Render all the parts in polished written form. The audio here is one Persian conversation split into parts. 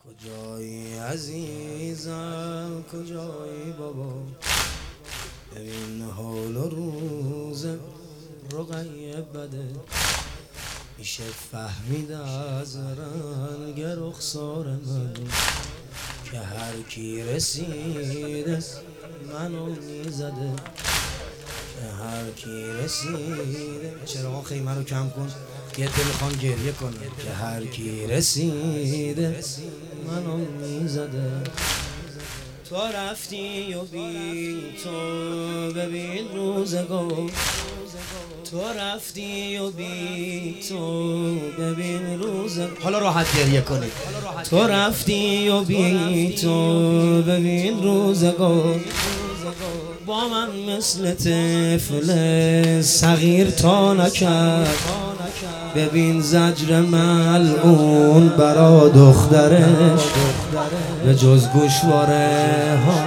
کجایی عزیزم کجایی بابا، ببین حال و روز رقیه بده، میشه فهمید از رنگ رخسار من که هر کی رسیده منو میزده، که هر کی رسیده. چرا خیمه رو کم کن، یه دل میخوام گریه کنم. که هر کی رسیده منو میزده، تو رفتی و بی تو ببین روزگار، تو رفتی و بی تو ببین روزگار. حالا راحت گریه کنید. تو رفتی و بی تو ببین روزگار، با من مثل طفل صغیر تا نکرد، ببین زجر ملعون برا دخترش به جز گوشواره ها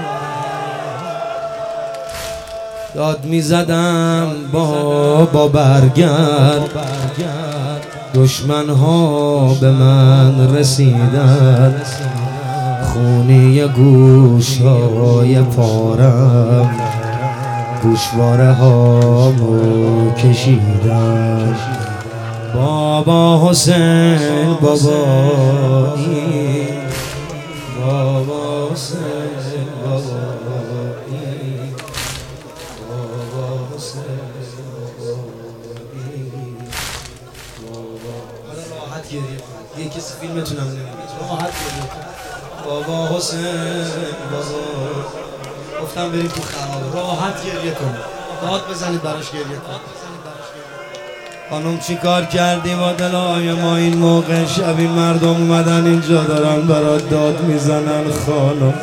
داد میزدم بابا برگرد، دشمن ها به من رسیدن، خونی گوشهای پارم گوشواره هامو کشیدن. بابا حسین بابایی، بابا حسین بابایی، بابا حسین بابایی، بابا. حالا راحت گریه کن، یه کسی فیلمتونم نمیگه، راحت گریه کن. بابا حسین بابا، گفتم بریم تو خرابه، راحت گریه کن، داد بزنید براش گریه کن. خانم چی کار کردی با دلای ما این موقع شب؟ این مردم اومدن اینجا دارن برات داد میزنن خانم.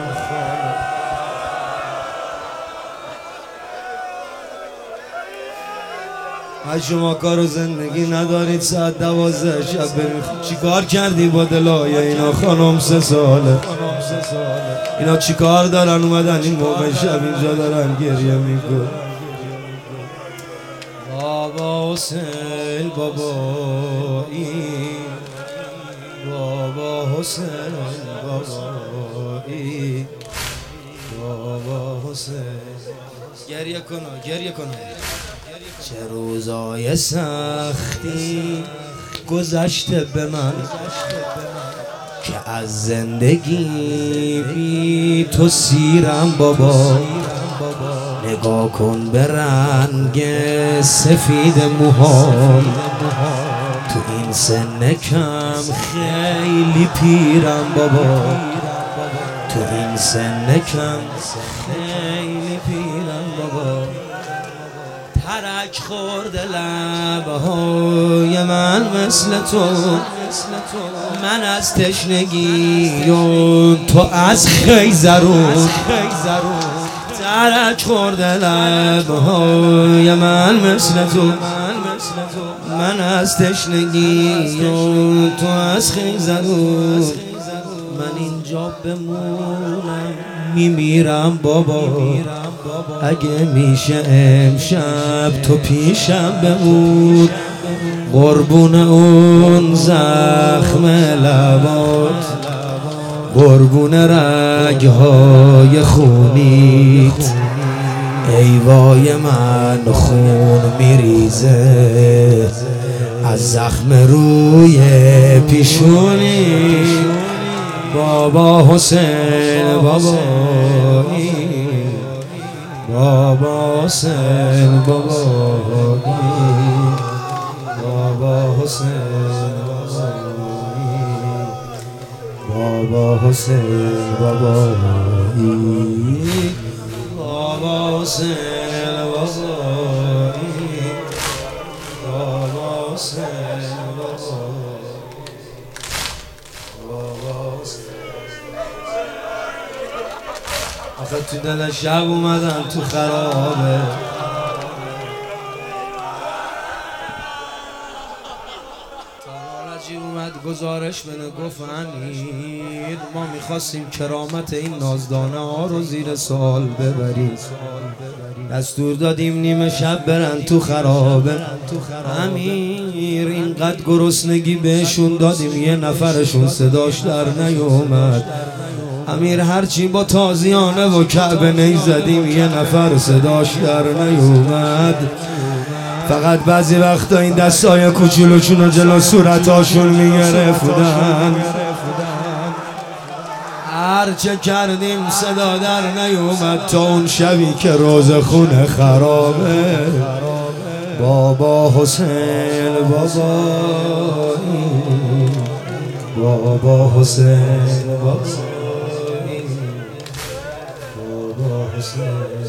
از شما کار و زندگی ندارید ساعت 12 شب بریم. چی کار کردی با دلای اینا خانم؟ 3 ساله اینا چی کار دارن اومدن این موقع شب اینجا دارن گریه میکن. بابا حسین بابایی، بابا حسین بابایی، بابا حسین. گریه کنو گریه کنو. چه روزای سختی گذشته به من که از زندگی بی تو سیرم بابا. نگاه کن به رنگ سفید موهام، تو این سن کم خیلی پیرم بابا، تو این سن کم خیلی پیرم بابا. ترک خورده لبهای من مثل تو، من از تشنگی و تو از خیزرون. ترک خورده لبهای من مثل تو، من از تشنگی و تو از خیزرون. من اینجا بمونم میمیرم بابا، اگه میشه امشب تو پیشم بمون. قربون اون زخم لبات، قربون رگهای خونیت، ای وای من خون میریزه از زخم روی پیشونی. بابا حسین بابایی، بابا حسین بابایی، بابا حسین بابایی، بابا حسین بابایی، بابا حسین بابایی، بابا حسین بابایی، بابا حسین. آخه تو دل شب اومدن تو خرابه، تاراجی اومد گزارش بده گفت امیر ما میخواستیم کرامت این نازدانه ها رو زیر سوال ببریم، دستور دادیم نیمه شب برن تو خرابه. امیر امیر اینقدر گرسنگی بهشون دادیم یه نفرشون صداش در نیومد. امیر هرچی با تازیانه و کعبه نیزدیم یه نفر صداش در نیومد. فقط بعضی وقتا این دستای کوچولوشون رو جلو صورتاشون میگرفتن، هرچه کردیم صدا در نیومد تا اون شبی که روز خونه خرابه. بابا حسین بابا حسین بابا حسین